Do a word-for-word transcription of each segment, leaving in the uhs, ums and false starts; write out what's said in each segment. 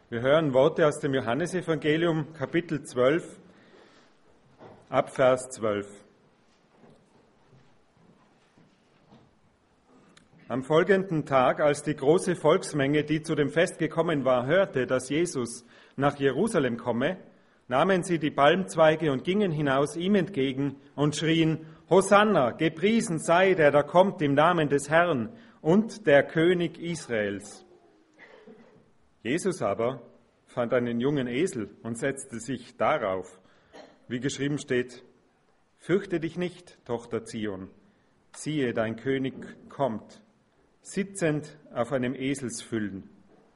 Wir hören Worte aus dem Johannesevangelium, Kapitel zwölf, ab Vers zwölf. Am folgenden Tag, als die große Volksmenge, die zu dem Fest gekommen war, hörte, dass Jesus nach Jerusalem komme, nahmen sie die Palmzweige und gingen hinaus ihm entgegen und schrien: Hosanna, gepriesen sei, der da kommt im Namen des Herrn und der König Israels. Jesus aber fand einen jungen Esel und setzte sich darauf, wie geschrieben steht: Fürchte dich nicht, Tochter Zion, siehe, dein König kommt, sitzend auf einem Eselsfüllen.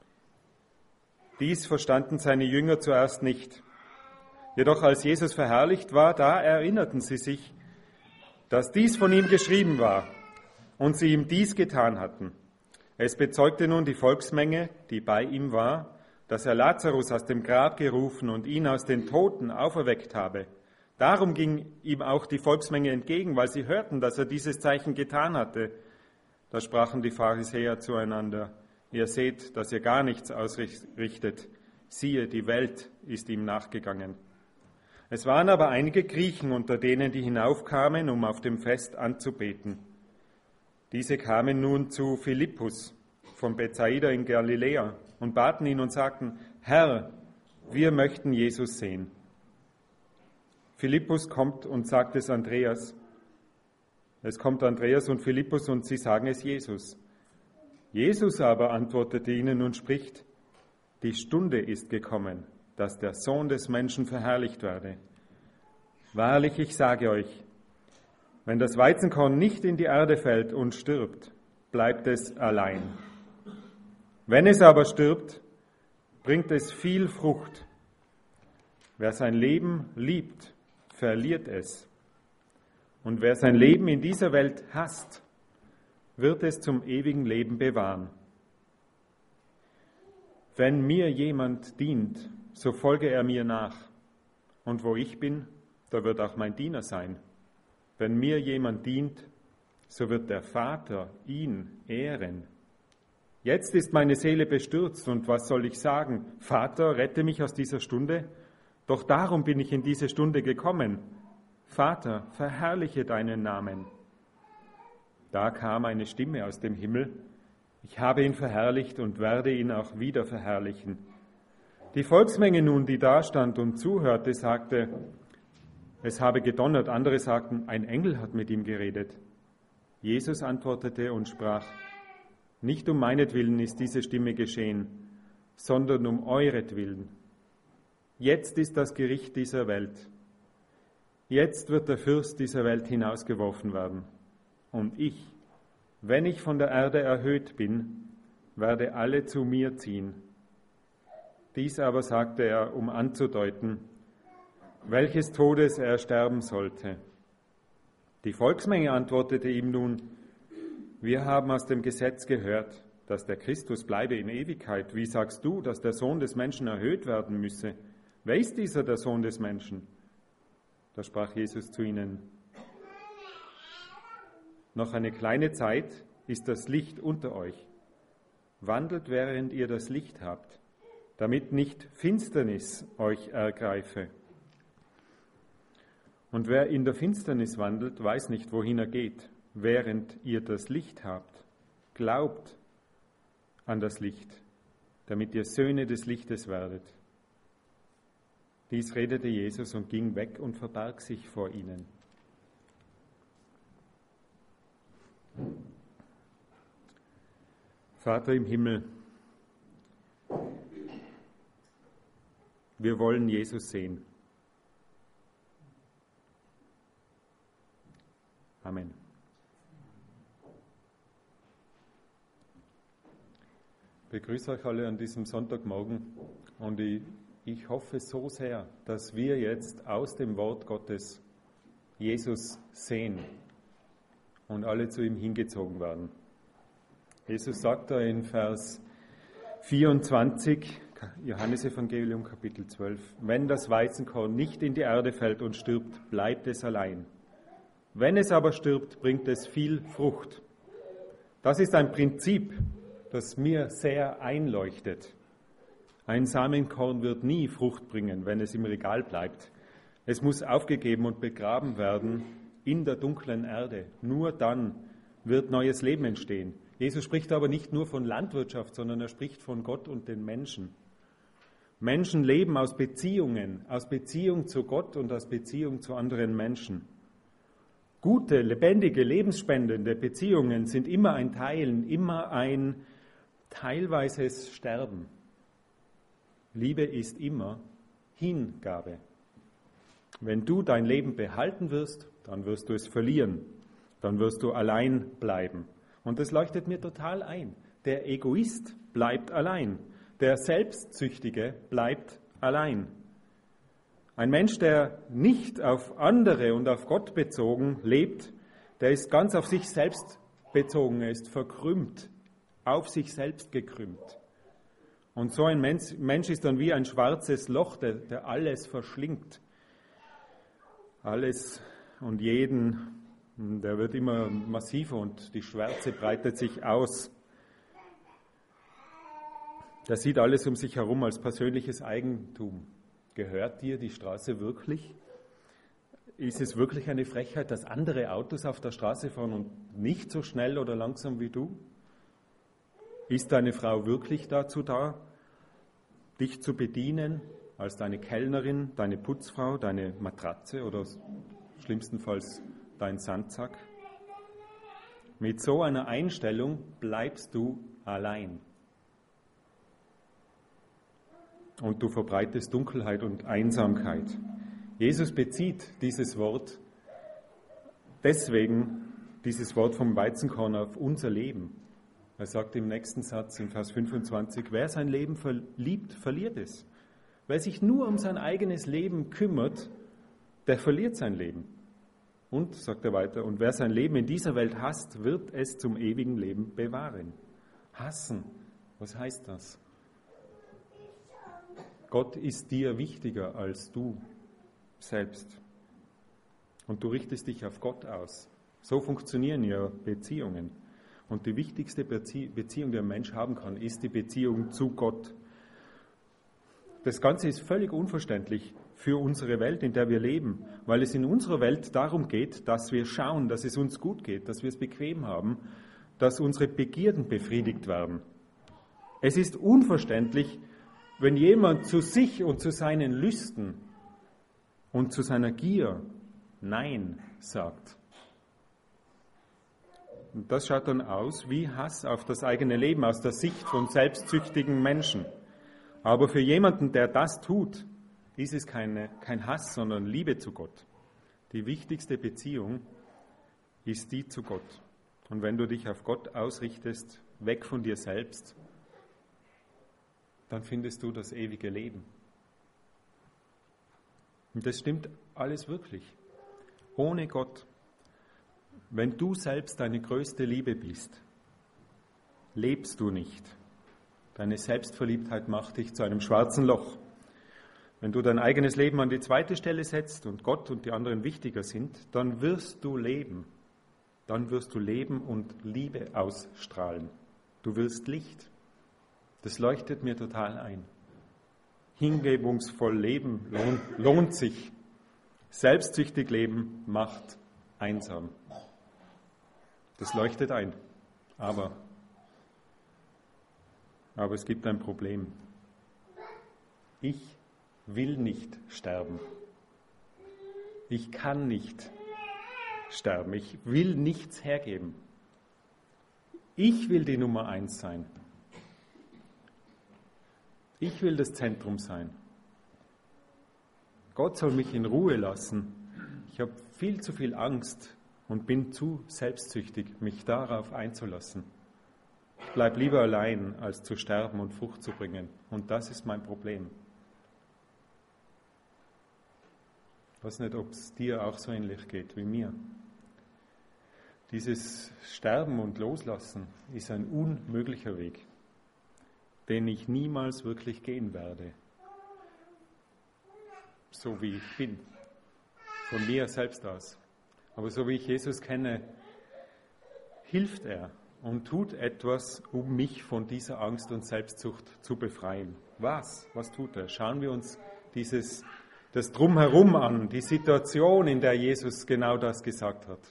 Dies verstanden seine Jünger zuerst nicht. Jedoch als Jesus verherrlicht war, da erinnerten sie sich, dass dies von ihm geschrieben war und sie ihm dies getan hatten. Es bezeugte nun die Volksmenge, die bei ihm war, dass er Lazarus aus dem Grab gerufen und ihn aus den Toten auferweckt habe. Darum ging ihm auch die Volksmenge entgegen, weil sie hörten, dass er dieses Zeichen getan hatte. Da sprachen die Pharisäer zueinander: Ihr seht, dass ihr gar nichts ausrichtet. Siehe, die Welt ist ihm nachgegangen. Es waren aber einige Griechen unter denen, die hinaufkamen, um auf dem Fest anzubeten. Diese kamen nun zu Philippus von Bethsaida in Galiläa und baten ihn und sagten: Herr, wir möchten Jesus sehen. Philippus kommt und sagt es Andreas. Es kommt Andreas und Philippus und sie sagen es Jesus. Jesus aber antwortete ihnen und spricht: Die Stunde ist gekommen, dass der Sohn des Menschen verherrlicht werde. Wahrlich, ich sage euch, wenn das Weizenkorn nicht in die Erde fällt und stirbt, bleibt es allein. Wenn es aber stirbt, bringt es viel Frucht. Wer sein Leben liebt, verliert es. Und wer sein Leben in dieser Welt hasst, wird es zum ewigen Leben bewahren. Wenn mir jemand dient, so folge er mir nach. Und wo ich bin, da wird auch mein Diener sein. Wenn mir jemand dient, so wird der Vater ihn ehren. Jetzt ist meine Seele bestürzt, und was soll ich sagen? Vater, rette mich aus dieser Stunde. Doch darum bin ich in diese Stunde gekommen. Vater, verherrliche deinen Namen. Da kam eine Stimme aus dem Himmel: Ich habe ihn verherrlicht und werde ihn auch wieder verherrlichen. Die Volksmenge nun, die da stand und zuhörte, sagte, es habe gedonnert. Andere sagten, ein Engel hat mit ihm geredet. Jesus antwortete und sprach: Nicht um meinetwillen ist diese Stimme geschehen, sondern um euretwillen. Jetzt ist das Gericht dieser Welt. Jetzt wird der Fürst dieser Welt hinausgeworfen werden. Und ich, wenn ich von der Erde erhöht bin, werde alle zu mir ziehen. Dies aber sagte er, um anzudeuten, welches Todes er sterben sollte. Die Volksmenge antwortete ihm nun: Wir haben aus dem Gesetz gehört, dass der Christus bleibe in Ewigkeit. Wie sagst du, dass der Sohn des Menschen erhöht werden müsse? Wer ist dieser, der Sohn des Menschen? Da sprach Jesus zu ihnen: Noch eine kleine Zeit ist das Licht unter euch. Wandelt, während ihr das Licht habt, damit nicht Finsternis euch ergreife. Und wer in der Finsternis wandelt, weiß nicht, wohin er geht, während ihr das Licht habt. Glaubt an das Licht, damit ihr Söhne des Lichtes werdet. Dies redete Jesus und ging weg und verbarg sich vor ihnen. Vater im Himmel, wir wollen Jesus sehen. Amen. Ich begrüße euch alle an diesem Sonntagmorgen und ich, ich hoffe so sehr, dass wir jetzt aus dem Wort Gottes Jesus sehen und alle zu ihm hingezogen werden. Jesus sagt da in Vers vierundzwanzig, Johannesevangelium Kapitel zwölf, wenn das Weizenkorn nicht in die Erde fällt und stirbt, bleibt es allein. Wenn es aber stirbt, bringt es viel Frucht. Das ist ein Prinzip, das mir sehr einleuchtet. Ein Samenkorn wird nie Frucht bringen, wenn es im Regal bleibt. Es muss aufgegeben und begraben werden in der dunklen Erde. Nur dann wird neues Leben entstehen. Jesus spricht aber nicht nur von Landwirtschaft, sondern er spricht von Gott und den Menschen. Menschen leben aus Beziehungen, aus Beziehung zu Gott und aus Beziehung zu anderen Menschen. Gute, lebendige, lebensspendende Beziehungen sind immer ein Teilen, immer ein teilweises Sterben. Liebe ist immer Hingabe. Wenn du dein Leben behalten wirst, dann wirst du es verlieren. Dann wirst du allein bleiben. Und das leuchtet mir total ein. Der Egoist bleibt allein. Der Selbstsüchtige bleibt allein. Ein Mensch, der nicht auf andere und auf Gott bezogen lebt, der ist ganz auf sich selbst bezogen, er ist verkrümmt, auf sich selbst gekrümmt. Und so ein Mensch, Mensch ist dann wie ein schwarzes Loch, der, der alles verschlingt. Alles und jeden, der wird immer massiver und die Schwärze breitet sich aus. Der sieht alles um sich herum als persönliches Eigentum. Gehört dir die Straße wirklich? Ist es wirklich eine Frechheit, dass andere Autos auf der Straße fahren und nicht so schnell oder langsam wie du? Ist deine Frau wirklich dazu da, dich zu bedienen, als deine Kellnerin, deine Putzfrau, deine Matratze oder schlimmstenfalls dein Sandsack? Mit so einer Einstellung bleibst du allein. Und du verbreitest Dunkelheit und Einsamkeit. Jesus bezieht dieses Wort, deswegen dieses Wort vom Weizenkorn auf unser Leben. Er sagt im nächsten Satz in Vers fünfundzwanzig, wer sein Leben verliebt, verliert es. Wer sich nur um sein eigenes Leben kümmert, der verliert sein Leben. Und, sagt er weiter, und wer sein Leben in dieser Welt hasst, wird es zum ewigen Leben bewahren. Hassen, was heißt das? Gott ist dir wichtiger als du selbst. Und du richtest dich auf Gott aus. So funktionieren ja Beziehungen. Und die wichtigste Beziehung, die ein Mensch haben kann, ist die Beziehung zu Gott. Das Ganze ist völlig unverständlich für unsere Welt, in der wir leben, weil es in unserer Welt darum geht, dass wir schauen, dass es uns gut geht, dass wir es bequem haben, dass unsere Begierden befriedigt werden. Es ist unverständlich, wenn jemand zu sich und zu seinen Lüsten und zu seiner Gier Nein sagt. Und das schaut dann aus wie Hass auf das eigene Leben aus der Sicht von selbstsüchtigen Menschen. Aber für jemanden, der das tut, ist es keine, kein Hass, sondern Liebe zu Gott. Die wichtigste Beziehung ist die zu Gott. Und wenn du dich auf Gott ausrichtest, weg von dir selbst, dann findest du das ewige Leben. Und das stimmt alles wirklich. Ohne Gott, wenn du selbst deine größte Liebe bist, lebst du nicht. Deine Selbstverliebtheit macht dich zu einem schwarzen Loch. Wenn du dein eigenes Leben an die zweite Stelle setzt und Gott und die anderen wichtiger sind, dann wirst du leben. Dann wirst du leben und Liebe ausstrahlen. Du wirst Licht. Das leuchtet mir total ein. Hingebungsvoll leben lohnt, lohnt sich. Selbstsüchtig leben macht einsam. Das leuchtet ein. Aber, aber es gibt ein Problem. Ich will nicht sterben. Ich kann nicht sterben. Ich will nichts hergeben. Ich will die Nummer eins sein. Ich will das Zentrum sein. Gott soll mich in Ruhe lassen. Ich habe viel zu viel Angst und bin zu selbstsüchtig, mich darauf einzulassen. Ich bleibe lieber allein, als zu sterben und Frucht zu bringen. Und das ist mein Problem. Ich weiß nicht, ob es dir auch so ähnlich geht wie mir. Dieses Sterben und Loslassen ist ein unmöglicher Weg, den ich niemals wirklich gehen werde. So wie ich bin, von mir selbst aus. Aber so wie ich Jesus kenne, hilft er, und tut etwas, um mich von dieser Angst und Selbstsucht zu befreien. Was? Was tut er? Schauen wir uns dieses, das Drumherum an, die Situation, in der Jesus genau das gesagt hat.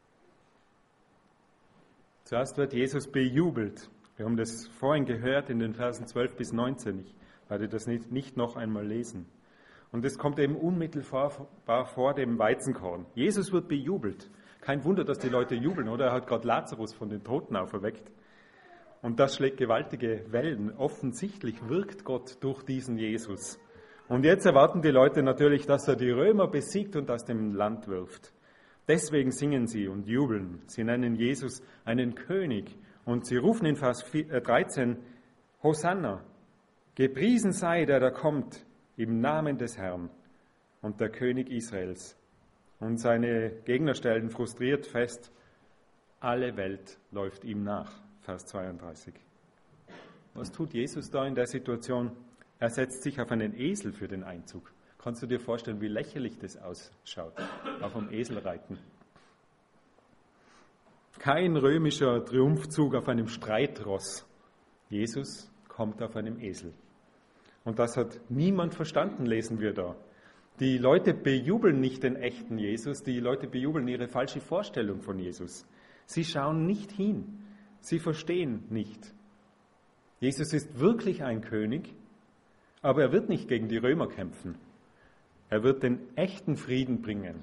Zuerst wird Jesus bejubelt. Wir haben das vorhin gehört in den Versen zwölf bis neunzehn. Ich werde das nicht, nicht noch einmal lesen. Und es kommt eben unmittelbar vor dem Weizenkorn. Jesus wird bejubelt. Kein Wunder, dass die Leute jubeln, oder? Er hat gerade Lazarus von den Toten auferweckt. Und das schlägt gewaltige Wellen. Offensichtlich wirkt Gott durch diesen Jesus. Und jetzt erwarten die Leute natürlich, dass er die Römer besiegt und aus dem Land wirft. Deswegen singen sie und jubeln. Sie nennen Jesus einen König. Und sie rufen in Vers dreizehn, Hosanna, gepriesen sei der, der kommt, im Namen des Herrn und der König Israels. Und seine Gegner stellen frustriert fest, alle Welt läuft ihm nach. Vers zweiunddreißig. Was tut Jesus da in der Situation? Er setzt sich auf einen Esel für den Einzug. Kannst du dir vorstellen, wie lächerlich das ausschaut, auf einem Esel reiten? Kein römischer Triumphzug auf einem Streitross. Jesus kommt auf einem Esel. Und das hat niemand verstanden, lesen wir da. Die Leute bejubeln nicht den echten Jesus, die Leute bejubeln ihre falsche Vorstellung von Jesus. Sie schauen nicht hin, sie verstehen nicht. Jesus ist wirklich ein König, aber er wird nicht gegen die Römer kämpfen. Er wird den echten Frieden bringen.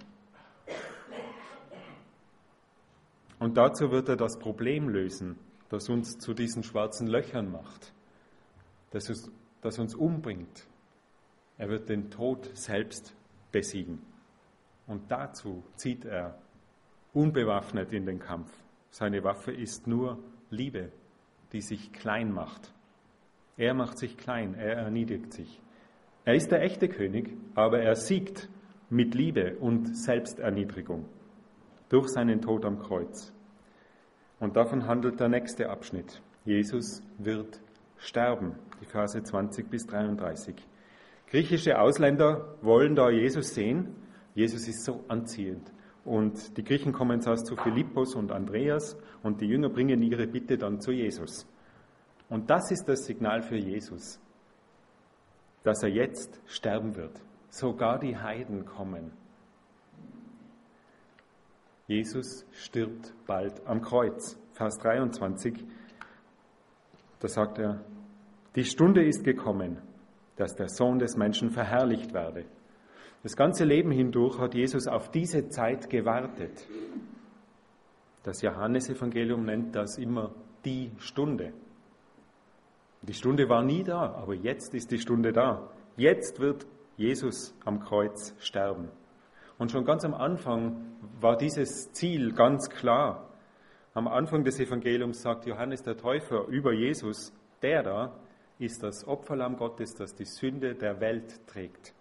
Und dazu wird er das Problem lösen, das uns zu diesen schwarzen Löchern macht, das uns, das uns umbringt. Er wird den Tod selbst besiegen. Und dazu zieht er unbewaffnet in den Kampf. Seine Waffe ist nur Liebe, die sich klein macht. Er macht sich klein, er erniedrigt sich. Er ist der echte König, aber er siegt mit Liebe und Selbsterniedrigung durch seinen Tod am Kreuz. Und davon handelt der nächste Abschnitt. Jesus wird sterben, die Verse zwanzig bis dreiunddreißig. Griechische Ausländer wollen da Jesus sehen. Jesus ist so anziehend. Und die Griechen kommen zuerst zu Philippus und Andreas und die Jünger bringen ihre Bitte dann zu Jesus. Und das ist das Signal für Jesus, dass er jetzt sterben wird. Sogar die Heiden kommen. Jesus stirbt bald am Kreuz. Vers dreiundzwanzig, da sagt er, die Stunde ist gekommen, dass der Sohn des Menschen verherrlicht werde. Das ganze Leben hindurch hat Jesus auf diese Zeit gewartet. Das Johannesevangelium nennt das immer die Stunde. Die Stunde war nie da, aber jetzt ist die Stunde da. Jetzt wird Jesus am Kreuz sterben. Und schon ganz am Anfang war dieses Ziel ganz klar. Am Anfang des Evangeliums sagt Johannes der Täufer über Jesus, der da ist das Opferlamm Gottes, das die Sünde der Welt trägt.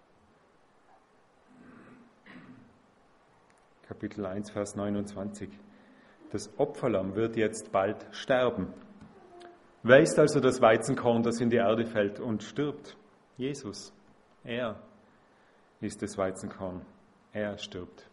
Kapitel eins, Vers neunundzwanzig. Das Opferlamm wird jetzt bald sterben. Wer ist also das Weizenkorn, das in die Erde fällt und stirbt? Jesus. Er ist das Weizenkorn. Er stirbt.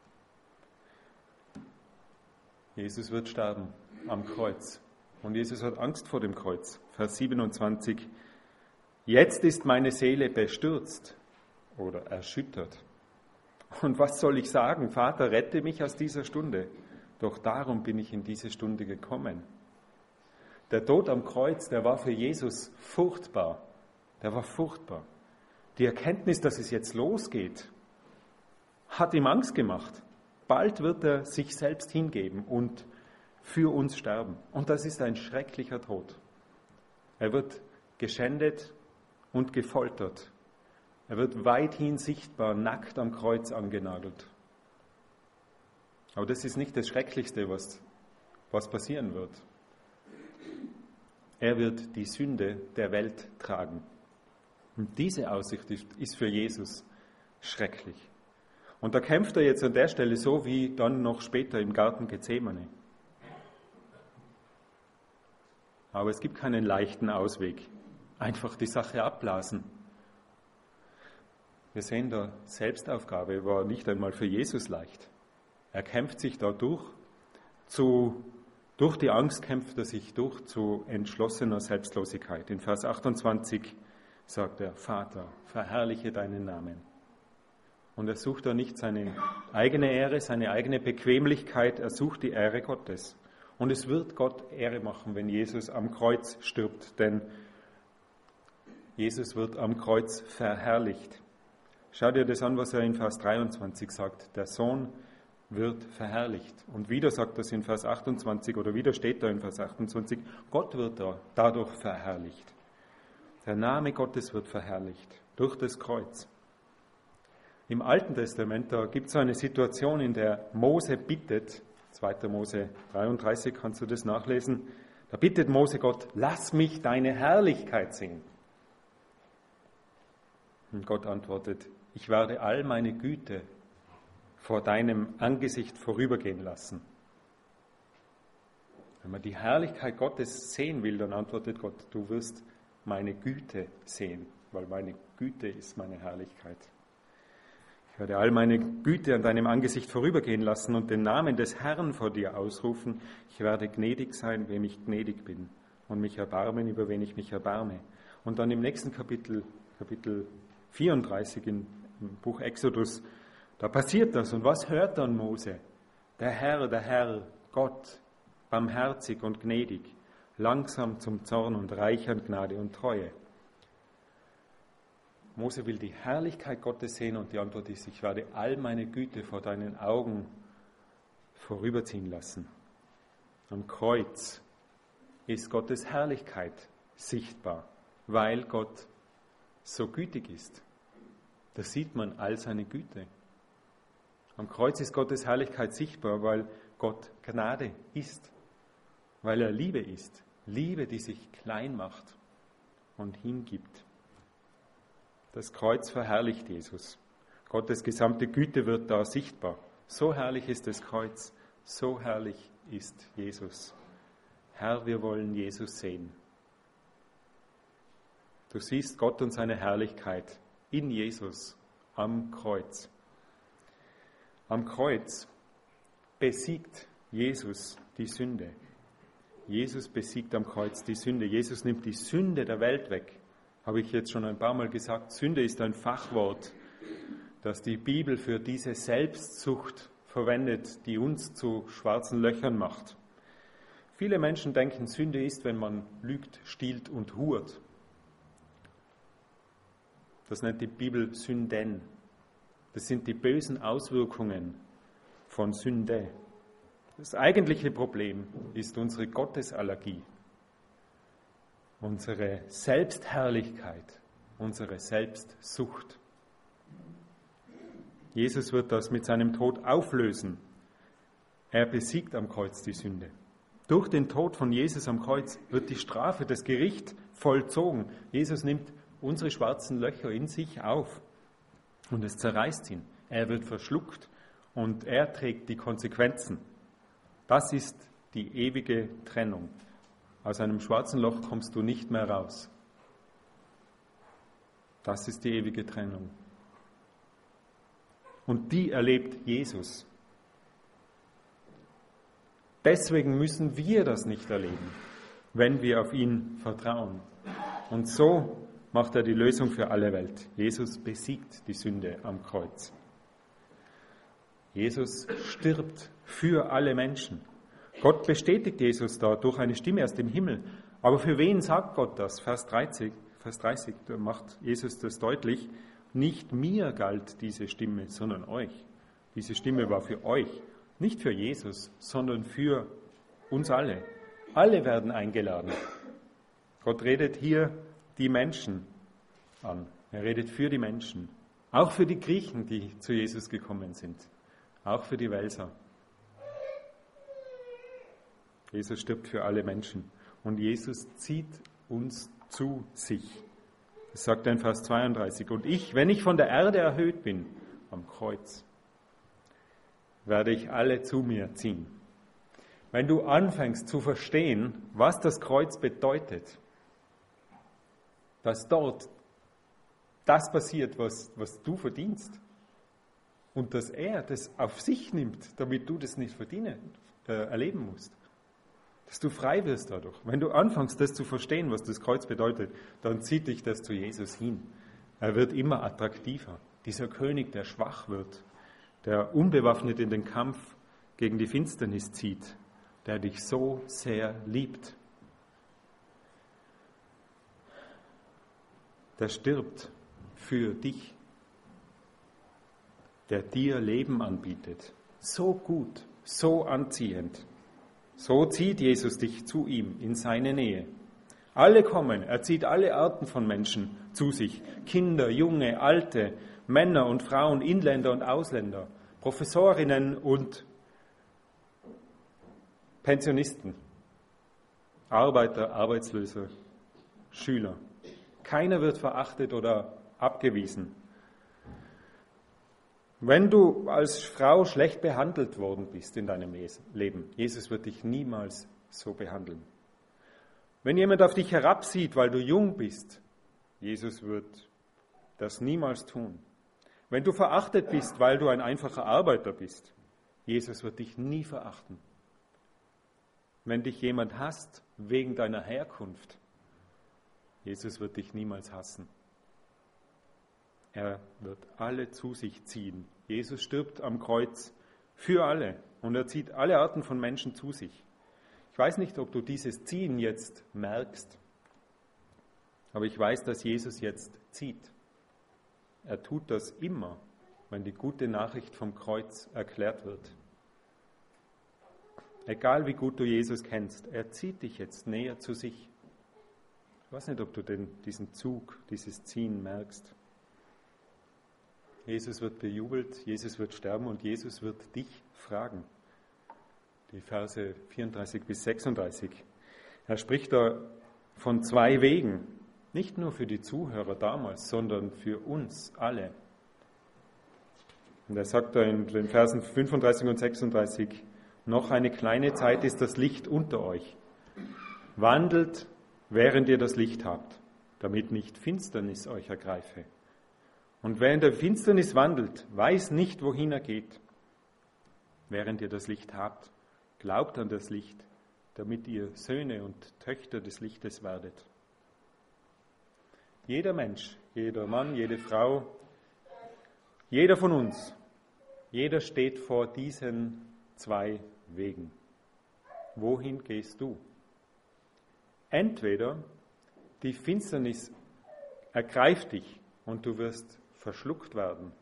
Jesus wird sterben am Kreuz. Und Jesus hat Angst vor dem Kreuz. Vers siebenundzwanzig. Jetzt ist meine Seele bestürzt oder erschüttert. Und was soll ich sagen? Vater, rette mich aus dieser Stunde. Doch darum bin ich in diese Stunde gekommen. Der Tod am Kreuz, der war für Jesus furchtbar. Der war furchtbar. Die Erkenntnis, dass es jetzt losgeht, hat ihm Angst gemacht. Bald wird er sich selbst hingeben und für uns sterben. Und das ist ein schrecklicher Tod. Er wird geschändet und gefoltert. Er wird weithin sichtbar nackt am Kreuz angenagelt. Aber das ist nicht das Schrecklichste, was, was passieren wird. Er wird die Sünde der Welt tragen. Und diese Aussicht ist für Jesus schrecklich. Und da kämpft er jetzt an der Stelle so wie dann noch später im Garten Gethsemane. Aber es gibt keinen leichten Ausweg. Einfach die Sache abblasen. Wir sehen da, Selbstaufgabe war nicht einmal für Jesus leicht. Er kämpft sich da durch zu Durch die Angst kämpft er sich durch zu entschlossener Selbstlosigkeit. In Vers achtundzwanzig sagt er, Vater, verherrliche deinen Namen. Und er sucht da nicht seine eigene Ehre, seine eigene Bequemlichkeit, er sucht die Ehre Gottes. Und es wird Gott Ehre machen, wenn Jesus am Kreuz stirbt, denn Jesus wird am Kreuz verherrlicht. Schau dir das an, was er in Vers dreiundzwanzig sagt. Der Sohn wird verherrlicht. Und wieder sagt das in Vers achtundzwanzig, oder wieder steht da in Vers achtundzwanzig, Gott wird da dadurch verherrlicht. Der Name Gottes wird verherrlicht durch das Kreuz. Im Alten Testament, da gibt es eine Situation, in der Mose bittet, zweiter Mose dreiunddreißig, kannst du das nachlesen, da bittet Mose Gott, lass mich deine Herrlichkeit sehen. Und Gott antwortet, ich werde all meine Güte vor deinem Angesicht vorübergehen lassen. Wenn man die Herrlichkeit Gottes sehen will, dann antwortet Gott, du wirst meine Güte sehen, weil meine Güte ist meine Herrlichkeit. Ich werde all meine Güte an deinem Angesicht vorübergehen lassen und den Namen des Herrn vor dir ausrufen. Ich werde gnädig sein, wem ich gnädig bin, und mich erbarmen, über wen ich mich erbarme. Und dann im nächsten Kapitel, Kapitel vierunddreißig im Buch Exodus, da passiert das. Und was hört dann Mose? Der Herr, der Herr, Gott, barmherzig und gnädig, langsam zum Zorn und reich an Gnade und Treue. Mose will die Herrlichkeit Gottes sehen und die Antwort ist, ich werde all meine Güte vor deinen Augen vorüberziehen lassen. Am Kreuz ist Gottes Herrlichkeit sichtbar, weil Gott so gütig ist. Da sieht man all seine Güte. Am Kreuz ist Gottes Herrlichkeit sichtbar, weil Gott Gnade ist, weil er Liebe ist. Liebe, die sich klein macht und hingibt. Das Kreuz verherrlicht Jesus. Gottes gesamte Güte wird da sichtbar. So herrlich ist das Kreuz, so herrlich ist Jesus. Herr, wir wollen Jesus sehen. Du siehst Gott und seine Herrlichkeit in Jesus am Kreuz. Am Kreuz besiegt Jesus die Sünde. Jesus besiegt am Kreuz die Sünde. Jesus nimmt die Sünde der Welt weg. Habe ich jetzt schon ein paar Mal gesagt. Sünde ist ein Fachwort, das die Bibel für diese Selbstsucht verwendet, die uns zu schwarzen Löchern macht. Viele Menschen denken, Sünde ist, wenn man lügt, stiehlt und hurt. Das nennt die Bibel Sünden. Das sind die bösen Auswirkungen von Sünde. Das eigentliche Problem ist unsere Gottesallergie, unsere Selbstherrlichkeit, unsere Selbstsucht. Jesus wird das mit seinem Tod auflösen. Er besiegt am Kreuz die Sünde. Durch den Tod von Jesus am Kreuz wird die Strafe, das Gericht vollzogen. Jesus nimmt unsere schwarzen Löcher in sich auf und es zerreißt ihn. Er wird verschluckt und er trägt die Konsequenzen. Das ist die ewige Trennung. Aus einem schwarzen Loch kommst du nicht mehr raus. Das ist die ewige Trennung. Und die erlebt Jesus. Deswegen müssen wir das nicht erleben, wenn wir auf ihn vertrauen. Und so macht er die Lösung für alle Welt. Jesus besiegt die Sünde am Kreuz. Jesus stirbt für alle Menschen. Gott bestätigt Jesus da durch eine Stimme aus dem Himmel. Aber für wen sagt Gott das? Vers dreißig, Vers dreißig, da macht Jesus das deutlich. Nicht mir galt diese Stimme, sondern euch. Diese Stimme war für euch. Nicht für Jesus, sondern für uns alle. Alle werden eingeladen. Gott redet hier die Menschen an. Er redet für die Menschen. Auch für die Griechen, die zu Jesus gekommen sind. Auch für die Welser. Jesus stirbt für alle Menschen. Und Jesus zieht uns zu sich. Das sagt er in Vers zweiunddreißig. Und ich, wenn ich von der Erde erhöht bin, am Kreuz, werde ich alle zu mir ziehen. Wenn du anfängst zu verstehen, was das Kreuz bedeutet, dass dort das passiert, was, was du verdienst, und dass er das auf sich nimmt, damit du das nicht verdienen, äh, erleben musst, Dass du frei wirst dadurch. Wenn du anfängst, das zu verstehen, was das Kreuz bedeutet, dann zieht dich das zu Jesus hin. Er wird immer attraktiver. Dieser König, der schwach wird, der unbewaffnet in den Kampf gegen die Finsternis zieht, der dich so sehr liebt. Der stirbt für dich, der dir Leben anbietet. So gut, so anziehend. So zieht Jesus dich zu ihm, in seine Nähe. Alle kommen, er zieht alle Arten von Menschen zu sich. Kinder, Junge, Alte, Männer und Frauen, Inländer und Ausländer, Professorinnen und Pensionisten, Arbeiter, Arbeitslose, Schüler. Keiner wird verachtet oder abgewiesen. Wenn du als Frau schlecht behandelt worden bist in deinem Leben, Jesus wird dich niemals so behandeln. Wenn jemand auf dich herabsieht, weil du jung bist, Jesus wird das niemals tun. Wenn du verachtet bist, weil du ein einfacher Arbeiter bist, Jesus wird dich nie verachten. Wenn dich jemand hasst wegen deiner Herkunft, Jesus wird dich niemals hassen. Er wird alle zu sich ziehen. Jesus stirbt am Kreuz für alle und er zieht alle Arten von Menschen zu sich. Ich weiß nicht, ob du dieses Ziehen jetzt merkst, aber ich weiß, dass Jesus jetzt zieht. Er tut das immer, wenn die gute Nachricht vom Kreuz erklärt wird. Egal wie gut du Jesus kennst, er zieht dich jetzt näher zu sich. Ich weiß nicht, ob du den, diesen Zug, dieses Ziehen merkst. Jesus wird bejubelt, Jesus wird sterben und Jesus wird dich fragen. Die Verse vierunddreißig bis sechsunddreißig. Er spricht da von zwei Wegen, nicht nur für die Zuhörer damals, sondern für uns alle. Und er sagt da in den Versen fünfunddreißig und sechsunddreißig, noch eine kleine Zeit ist das Licht unter euch. Wandelt, während ihr das Licht habt, damit nicht Finsternis euch ergreife. Und wer in der Finsternis wandelt, weiß nicht, wohin er geht. Während ihr das Licht habt, glaubt an das Licht, damit ihr Söhne und Töchter des Lichtes werdet. Jeder Mensch, jeder Mann, jede Frau, jeder von uns, jeder steht vor diesen zwei Wegen. Wohin gehst du? Entweder die Finsternis ergreift dich und du wirst verschluckt werden.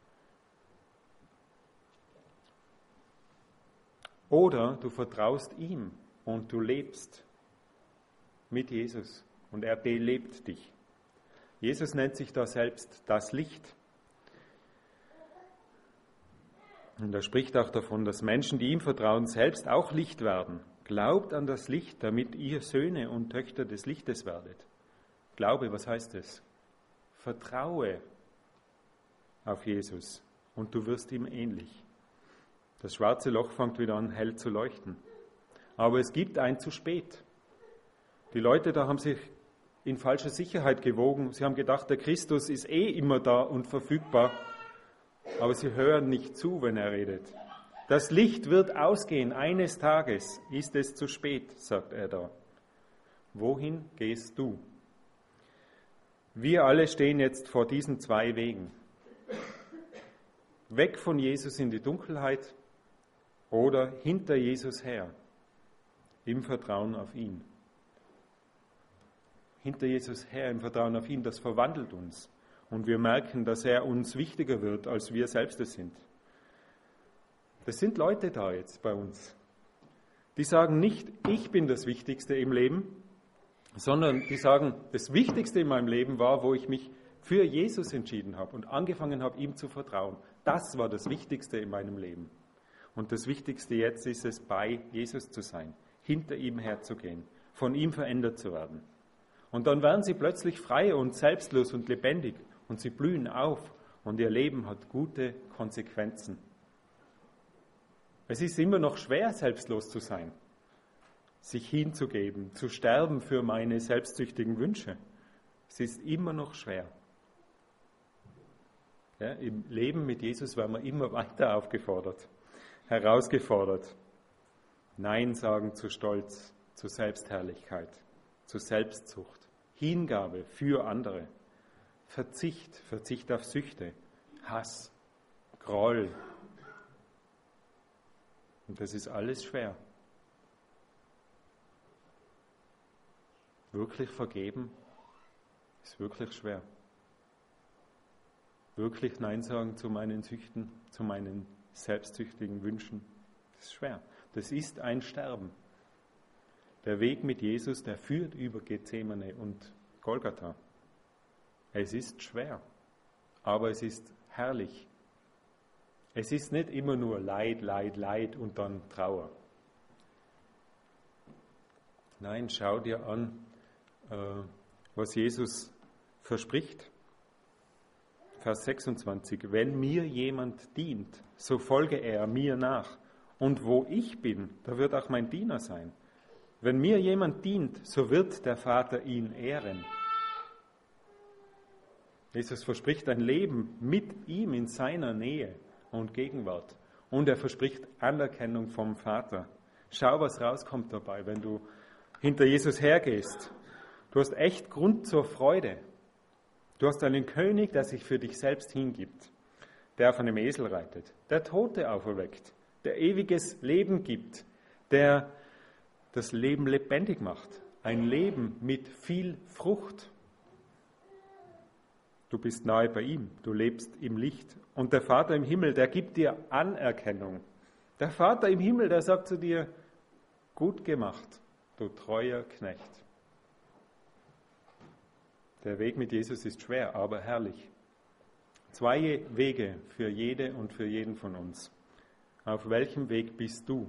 Oder du vertraust ihm und du lebst mit Jesus und er belebt dich. Jesus nennt sich da selbst das Licht. Und er spricht auch davon, dass Menschen, die ihm vertrauen, selbst auch Licht werden. Glaubt an das Licht, damit ihr Söhne und Töchter des Lichtes werdet. Glaube, was heißt es? Vertraue auf Jesus und du wirst ihm ähnlich. Das schwarze Loch fängt wieder an, hell zu leuchten. Aber es gibt ein zu spät. Die Leute da haben sich in falscher Sicherheit gewogen. Sie haben gedacht, der Christus ist eh immer da und verfügbar. Aber sie hören nicht zu, wenn er redet. Das Licht wird ausgehen. Eines Tages ist es zu spät, sagt er da. Wohin gehst du? Wir alle stehen jetzt vor diesen zwei Wegen. Weg von Jesus in die Dunkelheit oder hinter Jesus her, im Vertrauen auf ihn. Hinter Jesus her, im Vertrauen auf ihn, das verwandelt uns. Und wir merken, dass er uns wichtiger wird, als wir selbst es sind. Das sind Leute da jetzt bei uns. Die sagen nicht, ich bin das Wichtigste im Leben, sondern die sagen, das Wichtigste in meinem Leben war, wo ich mich für Jesus entschieden habe und angefangen habe, ihm zu vertrauen. Das war das Wichtigste in meinem Leben. Und das Wichtigste jetzt ist es, bei Jesus zu sein, hinter ihm herzugehen, von ihm verändert zu werden. Und dann werden sie plötzlich frei und selbstlos und lebendig und sie blühen auf und ihr Leben hat gute Konsequenzen. Es ist immer noch schwer, selbstlos zu sein, sich hinzugeben, zu sterben für meine selbstsüchtigen Wünsche. Es ist immer noch schwer. Ja, im Leben mit Jesus werden wir immer weiter aufgefordert, herausgefordert. Nein sagen zu Stolz, zu Selbstherrlichkeit, zu Selbstsucht, Hingabe für andere, Verzicht, Verzicht auf Süchte, Hass, Groll. Und das ist alles schwer. Wirklich vergeben ist wirklich schwer. Wirklich Nein sagen zu meinen Süchten, zu meinen selbstsüchtigen Wünschen, das ist schwer. Das ist ein Sterben. Der Weg mit Jesus, der führt über Gethsemane und Golgatha. Es ist schwer, aber es ist herrlich. Es ist nicht immer nur Leid, Leid, Leid und dann Trauer. Nein, schau dir an, was Jesus verspricht. Vers sechsundzwanzig. Wenn mir jemand dient, so folge er mir nach. Und wo ich bin, da wird auch mein Diener sein. Wenn mir jemand dient, so wird der Vater ihn ehren. Jesus verspricht ein Leben mit ihm in seiner Nähe und Gegenwart. Und er verspricht Anerkennung vom Vater. Schau, was rauskommt dabei, wenn du hinter Jesus hergehst. Du hast echt Grund zur Freude. Du hast einen König, der sich für dich selbst hingibt, der auf einem Esel reitet, der Tote auferweckt, der ewiges Leben gibt, der das Leben lebendig macht. Ein Leben mit viel Frucht. Du bist nahe bei ihm, du lebst im Licht. Und der Vater im Himmel, der gibt dir Anerkennung. Der Vater im Himmel, der sagt zu dir, gut gemacht, du treuer Knecht. Der Weg mit Jesus ist schwer, aber herrlich. Zwei Wege für jede und für jeden von uns. Auf welchem Weg bist du?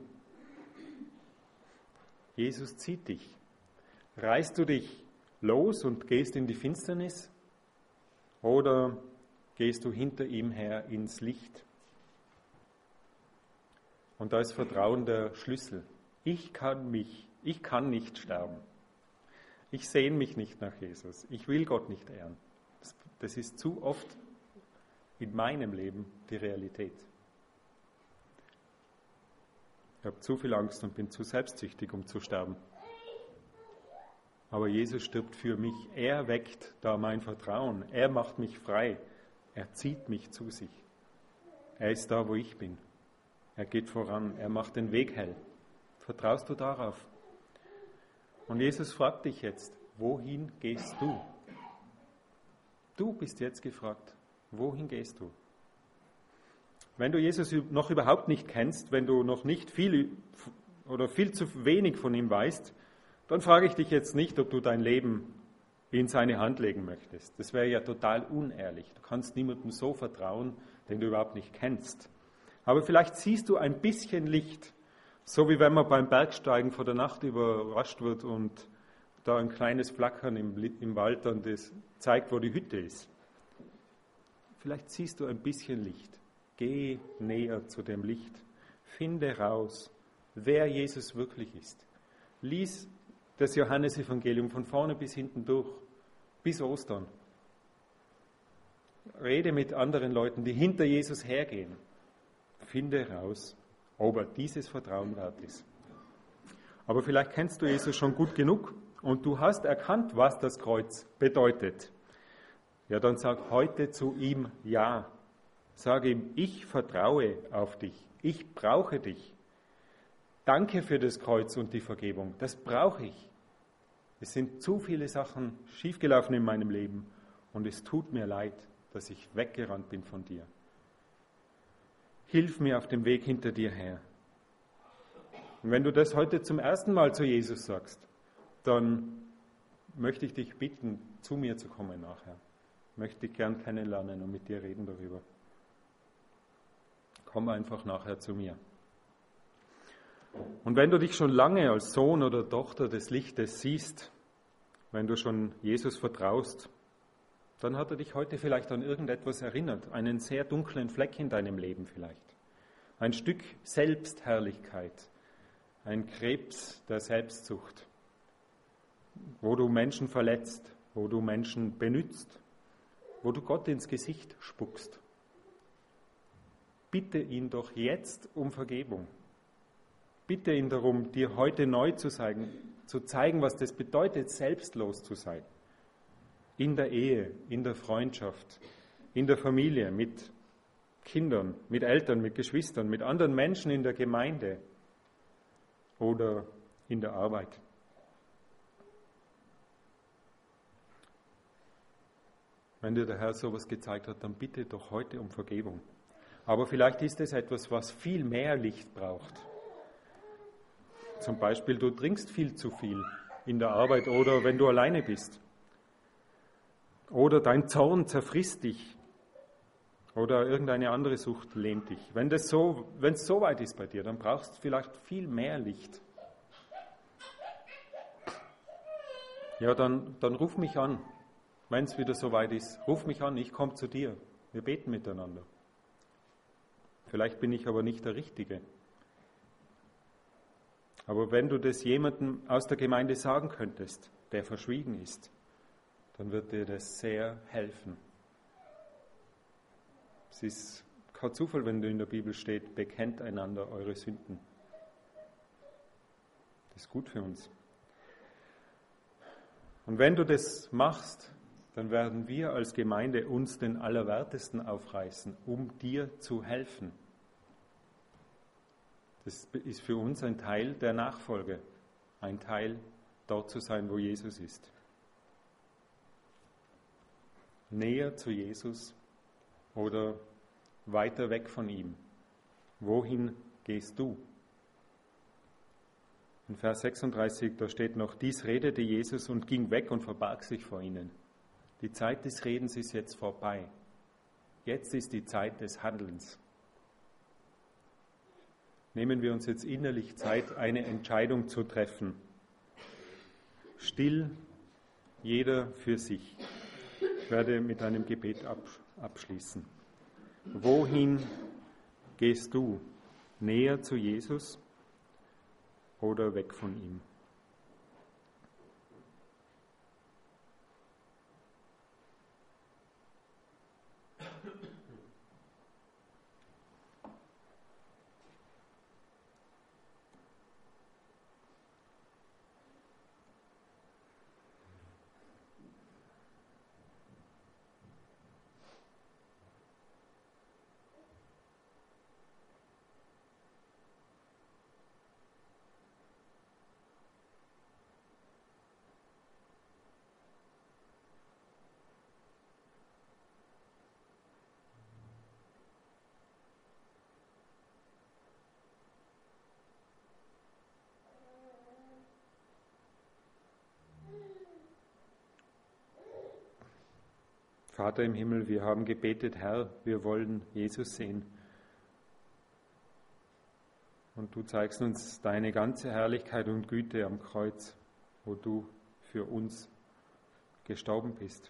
Jesus zieht dich. Reißt du dich los und gehst in die Finsternis? Oder gehst du hinter ihm her ins Licht? Und da ist Vertrauen der Schlüssel. Ich kann mich, ich kann nicht sterben. Ich sehne mich nicht nach Jesus. Ich will Gott nicht ehren. Das, das ist zu oft in meinem Leben die Realität. Ich habe zu viel Angst und bin zu selbstsüchtig, um zu sterben. Aber Jesus stirbt für mich. Er weckt da mein Vertrauen. Er macht mich frei. Er zieht mich zu sich. Er ist da, wo ich bin. Er geht voran. Er macht den Weg hell. Vertraust du darauf? Und Jesus fragt dich jetzt, wohin gehst du? Du bist jetzt gefragt, wohin gehst du? Wenn du Jesus noch überhaupt nicht kennst, wenn du noch nicht viel oder viel zu wenig von ihm weißt, dann frage ich dich jetzt nicht, ob du dein Leben in seine Hand legen möchtest. Das wäre ja total unehrlich. Du kannst niemandem so vertrauen, den du überhaupt nicht kennst. Aber vielleicht siehst du ein bisschen Licht. So wie wenn man beim Bergsteigen vor der Nacht überrascht wird und da ein kleines Flackern im, im Wald dann das zeigt, wo die Hütte ist. Vielleicht siehst du ein bisschen Licht. Geh näher zu dem Licht. Finde raus, wer Jesus wirklich ist. Lies das Johannesevangelium von vorne bis hinten durch, bis Ostern. Rede mit anderen Leuten, die hinter Jesus hergehen. Finde raus, ob er dieses Vertrauen wert ist. Aber vielleicht kennst du Jesus schon gut genug und du hast erkannt, was das Kreuz bedeutet. Ja, dann sag heute zu ihm Ja. Sag ihm, ich vertraue auf dich. Ich brauche dich. Danke für das Kreuz und die Vergebung. Das brauche ich. Es sind zu viele Sachen schiefgelaufen in meinem Leben und es tut mir leid, dass ich weggerannt bin von dir. Hilf mir auf dem Weg hinter dir her. Und wenn du das heute zum ersten Mal zu Jesus sagst, dann möchte ich dich bitten, zu mir zu kommen nachher. Möchte dich gern kennenlernen und mit dir reden darüber. Komm einfach nachher zu mir. Und wenn du dich schon lange als Sohn oder Tochter des Lichtes siehst, wenn du schon Jesus vertraust, dann hat er dich heute vielleicht an irgendetwas erinnert, einen sehr dunklen Fleck in deinem Leben vielleicht. Ein Stück Selbstherrlichkeit, ein Krebs der Selbstsucht, wo du Menschen verletzt, wo du Menschen benützt, wo du Gott ins Gesicht spuckst. Bitte ihn doch jetzt um Vergebung. Bitte ihn darum, dir heute neu zu sagen, zu zeigen, was das bedeutet, selbstlos zu sein. In der Ehe, in der Freundschaft, in der Familie, mit Kindern, mit Eltern, mit Geschwistern, mit anderen Menschen in der Gemeinde oder in der Arbeit. Wenn dir der Herr sowas gezeigt hat, dann bitte doch heute um Vergebung. Aber vielleicht ist es etwas, was viel mehr Licht braucht. Zum Beispiel, du trinkst viel zu viel in der Arbeit oder wenn du alleine bist. Oder dein Zorn zerfrisst dich. Oder irgendeine andere Sucht lähmt dich. Wenn das so, wenn es so weit ist bei dir, dann brauchst du vielleicht viel mehr Licht. Ja, dann, dann ruf mich an. Wenn es wieder so weit ist, ruf mich an, ich komme zu dir. Wir beten miteinander. Vielleicht bin ich aber nicht der Richtige. Aber wenn du das jemandem aus der Gemeinde sagen könntest, der verschwiegen ist, dann wird dir das sehr helfen. Es ist kein Zufall, wenn in der Bibel steht, bekennt einander eure Sünden. Das ist gut für uns. Und wenn du das machst, dann werden wir als Gemeinde uns den Allerwertesten aufreißen, um dir zu helfen. Das ist für uns ein Teil der Nachfolge, ein Teil, dort zu sein, wo Jesus ist. Näher zu Jesus oder weiter weg von ihm. Wohin gehst du? In Vers sechsunddreißig, da steht noch, dies redete Jesus und ging weg und verbarg sich vor ihnen. Die Zeit des Redens ist jetzt vorbei. Jetzt ist die Zeit des Handelns. Nehmen wir uns jetzt innerlich Zeit, eine Entscheidung zu treffen. Still, jeder für sich. Ich werde mit einem Gebet abschließen. Wohin gehst du? Näher zu Jesus oder weg von ihm? Vater im Himmel, wir haben gebetet, Herr, wir wollen Jesus sehen. Und du zeigst uns deine ganze Herrlichkeit und Güte am Kreuz, wo du für uns gestorben bist.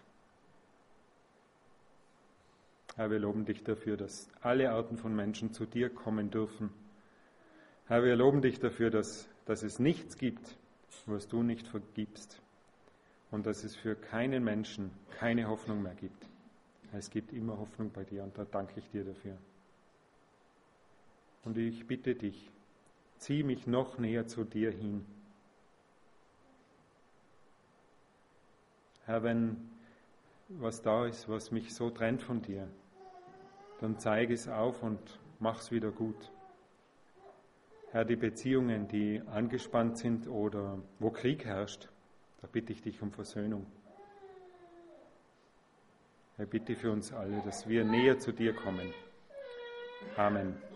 Herr, wir loben dich dafür, dass alle Arten von Menschen zu dir kommen dürfen. Herr, wir loben dich dafür, dass, dass es nichts gibt, was du nicht vergibst. Und dass es für keinen Menschen keine Hoffnung mehr gibt. Es gibt immer Hoffnung bei dir und da danke ich dir dafür. Und ich bitte dich, zieh mich noch näher zu dir hin. Herr, wenn was da ist, was mich so trennt von dir, dann zeige es auf und mach es wieder gut. Herr, die Beziehungen, die angespannt sind oder wo Krieg herrscht, da bitte ich dich um Versöhnung. Herr, bitte für uns alle, dass wir näher zu dir kommen. Amen.